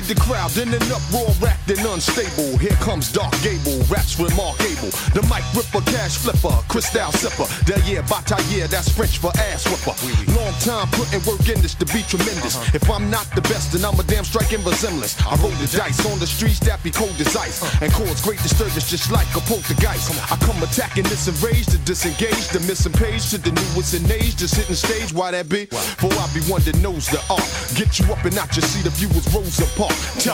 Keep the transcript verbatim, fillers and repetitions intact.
the crowd in an uproar, racked and unstable. Here comes Dark Gable, raps remarkable. The mic ripper, cash flipper, crystal sipper. Derrière, bataille, that's French for ass whipper. Long time putting work in this to be tremendous. If I'm not the best, then I'm a damn striking resemblance. I roll the dice on the streets that be cold as ice, and cause great disturbance just like a poltergeist. I come attacking this enraged to disengage the missing page to the newest in age. Just hitting stage, why that be? For I be one that knows the art. Get you up and out your seat if you was Rosa Parks. Tell